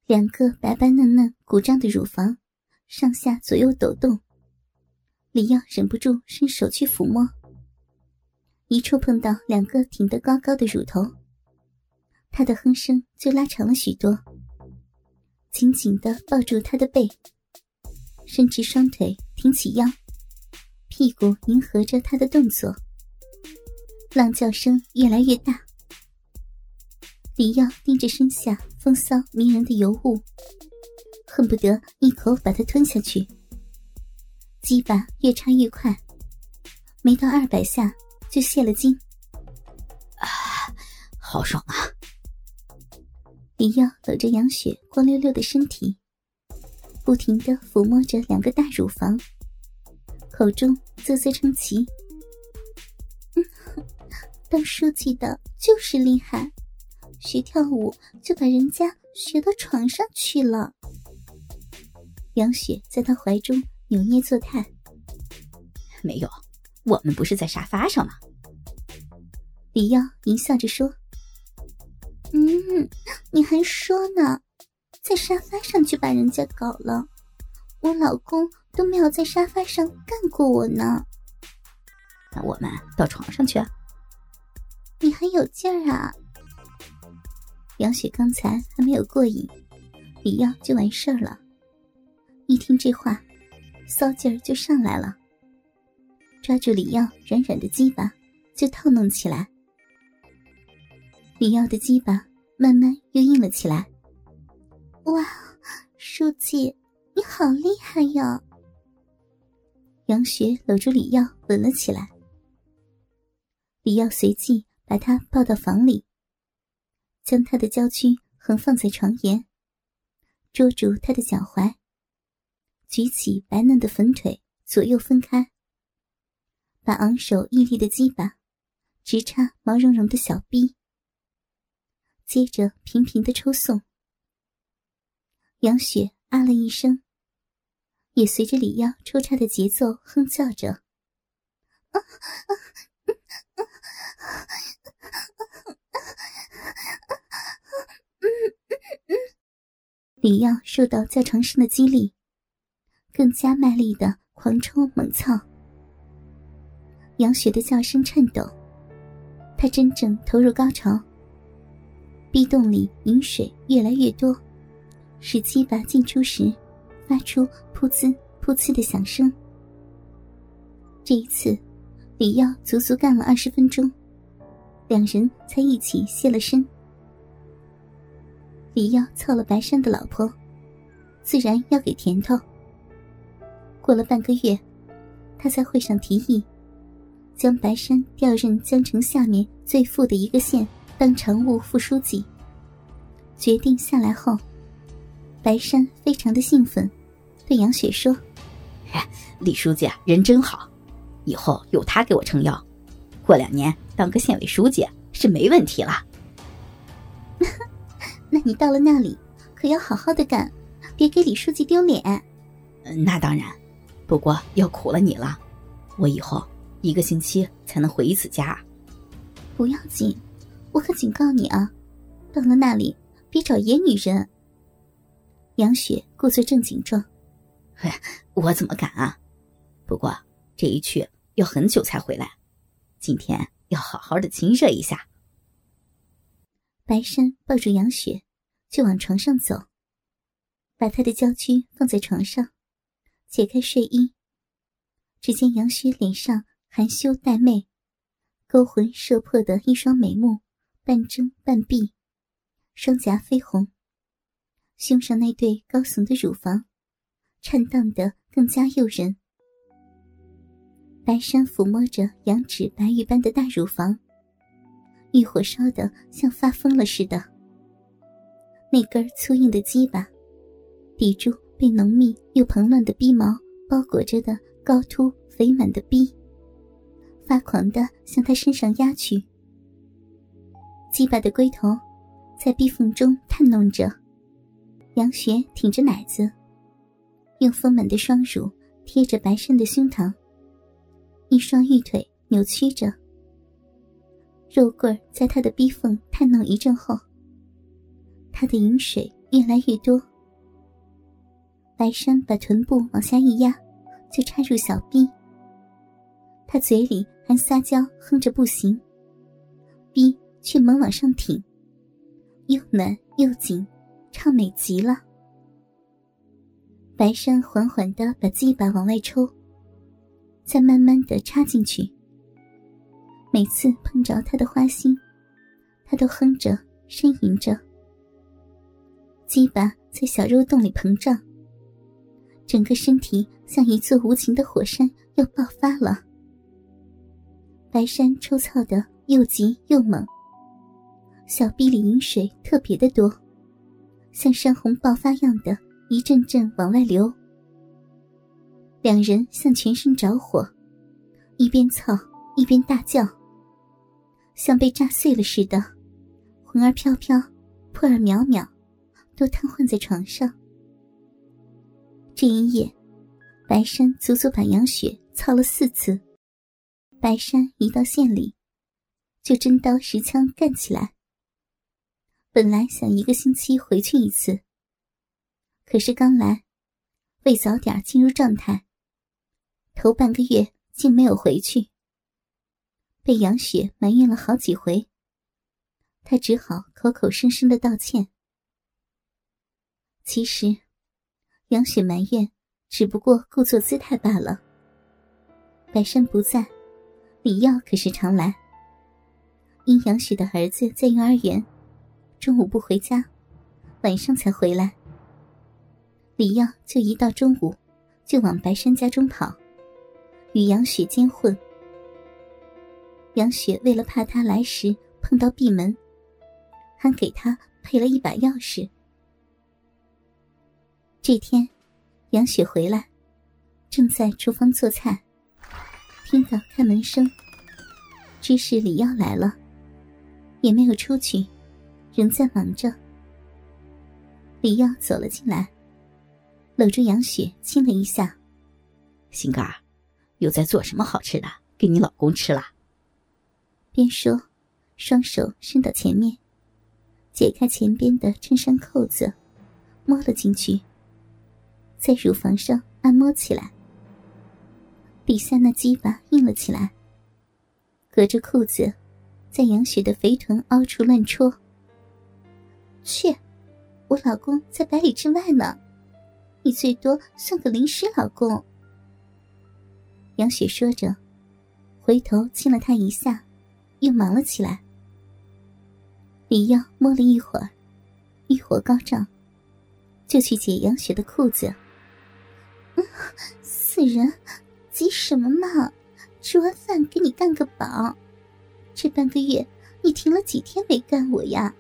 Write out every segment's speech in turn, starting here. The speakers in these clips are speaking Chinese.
两个白白嫩嫩鼓胀的乳房上下左右抖动，李耀忍不住伸手去抚摸，一触碰到两个挺得高高的乳头，他的哼声就拉长了许多，紧紧地抱住他的背，伸直双腿，挺起腰，屁股迎合着他的动作，浪叫声越来越大。李耀盯着身下风骚迷人的尤物，恨不得一口把它吞下去。鸡巴越插越快，没到200下就泄了精。 好爽啊！ 李耀搂着杨雪光溜溜的身体，不停地抚摸着两个大乳房，口中啧啧称奇。当书记的就是厉害，学跳舞就把人家学到床上去了。杨雪在他怀中扭捏作态。 没有，我们不是在沙发上吗？ 李耀淫笑着说。你还说呢，在沙发上就把人家搞了，我老公都没有在沙发上干过我呢。 那我们到床上去啊。 你还有劲儿啊。杨雪刚才还没有过瘾，李耀就完事儿了。一听这话，骚劲儿就上来了，抓住李耀软软的鸡巴就套弄起来。李耀的鸡巴慢慢又硬了起来。哇，书记你好厉害呀！杨雪搂住李耀吻了起来。李耀随即把他抱到房里，将他的娇躯横放在床沿，捉住他的脚踝，举起白嫩的粉腿左右分开，把昂首屹立的鸡巴直插毛茸茸的小臂，接着频频地抽送。杨雪啊了一声，也随着李耀抽插的节奏哼叫着。李耀受到较长声的激励，更加卖力地狂抽猛操。杨雪的叫声颤抖，她真正投入高潮，壁洞里饮水越来越多，使鸡巴进出时发出噗呲噗呲的响声。这一次李耀足足干了20分钟，两人才一起泄了身。李耀操了白山的老婆，自然要给甜头。过了半个月，他在会上提议将白山调任江城下面最富的一个县当常务副书记。决定下来后，白山非常的兴奋，对杨雪说： 李书记人真好，以后有他给我撑腰，过2年当个县委书记是没问题了。 那你到了那里可要好好的干，别给李书记丢脸。 那当然，不过要苦了你了，我以后1个星期才能回一次家。 不要紧，我可警告你啊，到了那里别找野女人。杨雪故作正经状。 我怎么敢啊，不过这一去要很久才回来，今天要好好的亲热一下。 白山抱住杨雪就往床上走，把她的娇躯放在床上，解开睡衣。只见杨雪脸上含羞带媚，勾魂摄魄的一双美目半睁半闭，双颊绯红，胸上那对高耸的乳房颤荡得更加诱人。白山抚摸着羊脂白玉般的大乳房，欲火烧得像发疯了似的。那根粗硬的鸡巴抵住被浓密又蓬乱的逼毛包裹着的高凸肥满的逼，发狂地向他身上压去。鸡巴的龟头在逼缝中探弄着，杨雪挺着奶子，用丰满的双乳贴着白山的胸膛，一双玉腿扭曲着。肉棍在他的逼缝探弄一阵后，他的饮水越来越多。白珊把臀部往下一压，就插入小臂。他嘴里还撒娇哼着不行，逼却猛往上挺，又暖又紧，畅美极了。白珊缓缓地把鸡巴往外抽，再慢慢地插进去。每次碰着他的花心，他都哼着呻吟着。鸡巴在小肉洞里膨胀，整个身体像一座无情的火山要爆发了。白珊抽操的又急又猛，小臂里饮水特别的多，像山洪爆发样的一阵阵往外流。两人像全身着火，一边操一边大叫，像被炸碎了似的，魂儿飘飘，魄儿渺渺，都瘫痪在床上。这一夜，白珊足足把杨雪操了4次。白珊一到县里，就真刀实枪干起来。本来想1个星期回去一次，可是刚来，为早点进入状态，头半个月竟没有回去，被杨雪埋怨了好几回，他只好口口声声的道歉。其实杨雪埋怨只不过故作姿态罢了。白珊不在，李耀可是常来。因杨雪的儿子在幼儿园，中午不回家，晚上才回来，李耀就一到中午就往白珊家中跑，与杨雪奸混。杨雪为了怕他来时碰到闭门，还给他配了一把钥匙。这天杨雪回来，正在厨房做菜，听到开门声，知是李耀来了，也没有出去，仍在忙着。李耀走了进来，搂住杨雪亲了一下。 心肝儿，又在做什么好吃的给你老公吃了？ 边说，双手伸到前面，解开前边的衬衫扣子，摸了进去，在乳房上按摩起来。底下那鸡巴硬了起来，隔着裤子在杨雪的肥臀凹处乱戳。去，我老公在百里之外呢，你最多算个临时老公。杨雪说着，回头亲了他一下，又忙了起来。李耀摸了一会儿，欲火高涨，就去解杨雪的裤子。死人，急什么嘛？吃完饭给你干个饱。这半个月你停了几天没干我呀？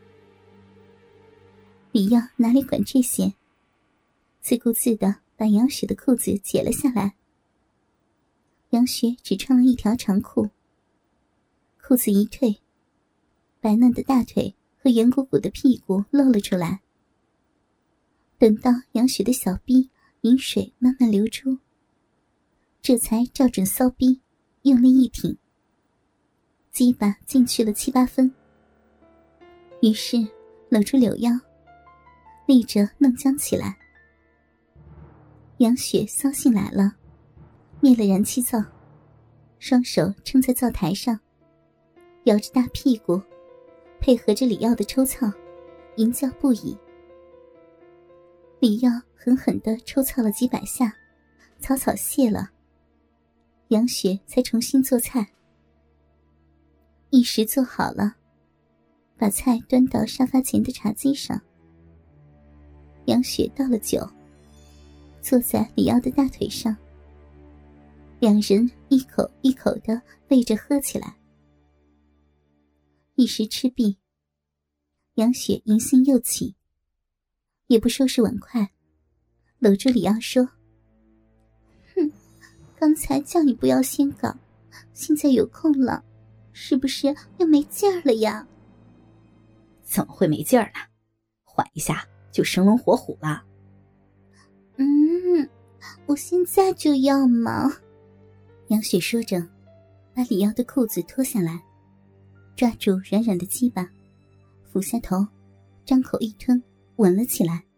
李耀哪里管这些，自顾自地把杨雪的裤子解了下来。杨雪只穿了一条长裤，裤子一退，白嫩的大腿和圆鼓鼓的屁股露了出来。等到杨雪的小逼饮水慢慢流出，这才照准骚逼用力一挺，鸡巴进去了7、8分，于是搂住柳腰，立着弄僵起来。杨雪骚性来了，灭了燃气灶，双手撑在灶台上，摇着大屁股，配合着李耀的抽操，淫叫不已。李耀狠狠地抽操了几百下，草草谢了。杨雪才重新做菜。一时做好了，把菜端到沙发前的茶几上。杨雪倒了酒，坐在李耀的大腿上，两人一口一口地喂着喝起来。一时吃毕，杨雪淫性又起，也不收拾碗筷，搂住李耀说：哼，刚才叫你不要先搞，现在有空了，是不是又没劲儿了呀？ 怎么会没劲儿呢？缓一下就生龙活虎了。 我现在就要嘛。杨雪说着，把李耀的裤子脱下来，抓住软软的鸡巴，俯下头，张口一吞， 吻了起来。